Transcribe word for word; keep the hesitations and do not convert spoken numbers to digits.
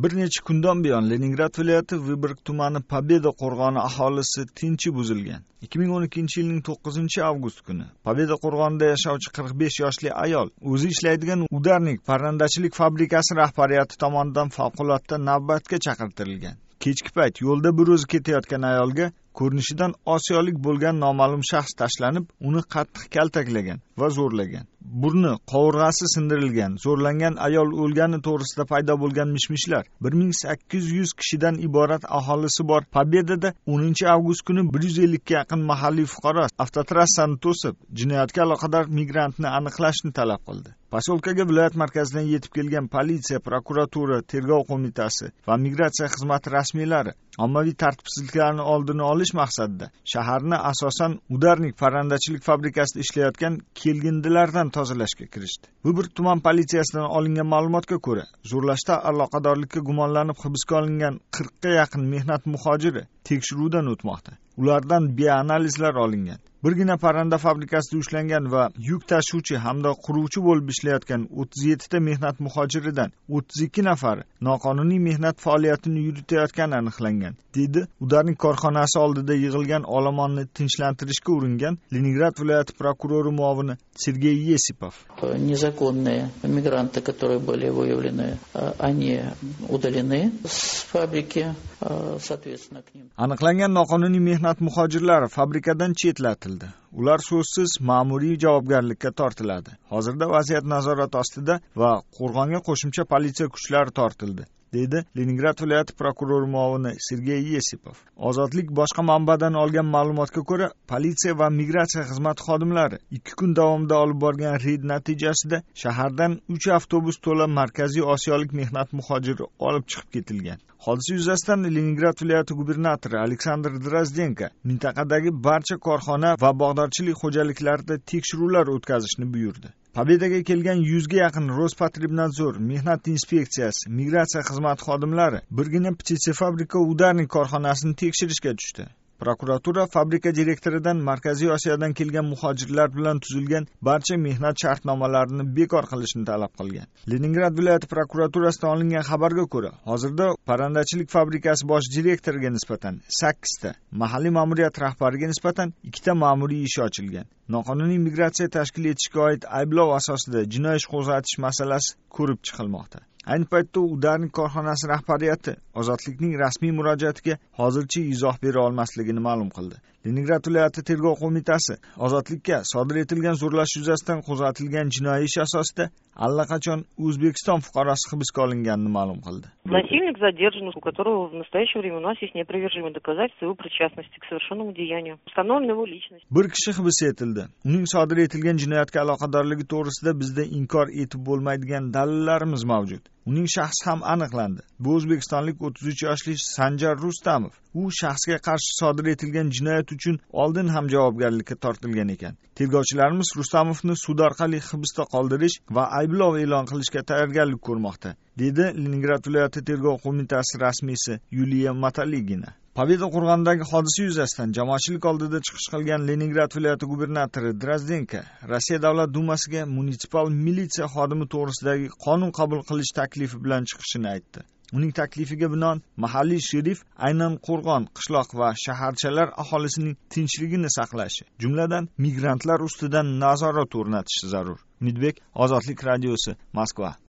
Bir necha kundan buyon Leningrad viloyati Vyborg tumani Pobeda qo'rg'oni aholisi tinchi buzilgan. ikki ming o'n ikkinchi yilning to'qqizinchi avgust kuni Pobeda qo'rg'onida yashovchi qirq besh yoshli ayol o'zi ishlaydigan udarnik parrandachilik fabrikasi rahbariyati tomonidan favqulodda navbatga chaqirtirilgan. Kechki payt yo'lda bir o'zi ketayotgan ayolga ko'rinishidan osiyolik bo'lgan noma'lum shaxs tashlanib, uni qattiq kaltaklagan va zo'rlagan. Burni, qovurg'asi sindirilgan, zo'rlangan ayol o'lgani to'g'risida paydo bo'lgan mishmishlar bir ming sakkiz yuz kishidan iborat aholisi bor Pobedada o'ninchi avgust kuni bir yuz ellikka yaqin mahalliy fuqaro avtotrassani to'sib, jinoyatga aloqador migrantni aniqlashni talab qildi. Posyolkaga viloyat markazidan yetib kelgan politsiya, prokuratura, tergov qo'mitasi va migratsiya xizmati rasmiylari ommaviy tartibsizliklarni oldini olish maqsadida shaharni asosan udarnik parrandachilik fabrikasida ishlayotgan kelgindilardan tozalashga kirishdi. Vyborg tuman politsiyasidan olingan ma'lumotga ko'ra, zo'rlashda aloqadorlikka gumonlanib hibsga olingan qirqqa yaqin mehnat muhojiri tekshiruvdan o'tmoqda. Ulardan bioanalizlar olingan. Birgina parranda fabrikasida ushlangan va yuk tashuvchi hamda quruvchi bo'lib ishlayotgan o'ttiz yetti ta mehnat muhojiridan o'ttiz ikki nafari noqonuniy mehnat faoliyatini yuritayotgani aniqlangan, dedi udarnik korxonasi oldida yig'ilgan olomonni tinchlantirishga uringan Leningrad viloyati prokurori muovini Sergey Yesipov. Незаконные мигранты, которые были выявлены, они удалены с фабрики, соответственно, к ним. Aniqlangan noqonuniy mehnat muhojirlari fabrikadan chetlatildi. Ular so'zsiz ma'muriy javobgarlikka tortiladi. Hozirda vaziyat nazorat ostida va qo'rg'onga qo'shimcha politsiya kuchlari tortildi, dedi Leningrad viloyati prokurori muovini Sergey Yesipov. Ozodlik boshqa manbadan olgan ma'lumotga ko'ra, politsiya va migratsiya xizmati xodimlari ikki kun davomida olib borgan reyd natijasida shahardan uch avtobus to'la markaziy osiyolik mehnat muhojiri olib chiqib ketilgan. Hodisa yuzasidan Leningrad viloyati gubernatori Aleksandr Drozdenko mintaqadagi barcha korxona va bog'dorchilik xo'jaliklarida tekshiruvlar o'tkazishni buyurdi. Pobedaga kelgan yuzga yaqin Rospotrebnadzor, mehnat inspeksiyasi, migratsiya xizmati xodimlari birgina pchitsefabrika udarnik korxonasini tekshirishga tushdi. Prokuratura fabrika direktoridan Markaziy Osiyodan kelgan muhojirlar bilan tuzilgan barcha mehnat shartnomalarini bekor qilishni talab qilgan. Leningrad viloyati prokuraturasidan olingan xabarga ko'ra, hozirda parrandachilik fabrikasi bosh direktoriga nisbatan sakkiz ta, mahalliy ma'muriyat rahbariga nisbatan ikki ta ma'muriy ish ochilgan. Noqonuniy migratsiya tashkil etishga oid ayblov asosida jinoiy ish qo'zg'atish masalasi ko'rib chiqilmoqda. Ayni paytda udarnik korxonasi rahbariyati ozodlikning rasmiy murojaatiga hozircha izoh bera olmasligini ma'lum qildi. Leningrad viloyati tergov qo'mitasi ozodlikka sodir etilgan zo'rlash yuzasidan qo'zg'atilgan jinoiy ish asosida allaqachon O'zbekiston fuqarosi hibsga olinganini ma'lum qildi. Насильник задержан, у которого в настоящее время у нас есть неопровержимые доказательства его причастности к совершенному деянию. Установлена его личность. Bir kishi hibsga etildi. Uning sodir etilgan jinoyatga aloqadorligi to'g'risida bizda inkor etib bo'lmaydigan dalillarimiz mavjud. Uning shaxsi ham aniqlandi. Bu o'zbekistonlik o'ttiz uch yoshli Sanjar Rustamov. U shaxsga qarshi sodir etilgan jinoyat uchun oldin ham javobgarlikka tortilgan ekan. Tergovchilarimiz Rustamovni sud orqali hibsda qoldirish va ayblov e'lon qilishga tayyorgarlik ko'rmoqda, dedi Leningrad viloyati tergov qo'mitasi rasmiysi Yuliya Mataligina. Pobeda qo'rg'onidagi hodisa yuzasidan jamoatchilik oldida chiqish qilgan Leningrad viloyati gubernatori Drozdenko Rossiya davlat dumasiga munisipal militsiya xodimi to'g'risidagi qonun qabul qilish taklifi bilan chiqishini aytdi. Uning taklifiga binoan mahalliy sherif aynan qo'rg'on, qishloq va shaharchalar aholisining tinchligini saqlashi, jumladan migrantlar ustidan nazorat o'rnatishi zarur. Umidbek, Ozodlik radiosi, Moskva.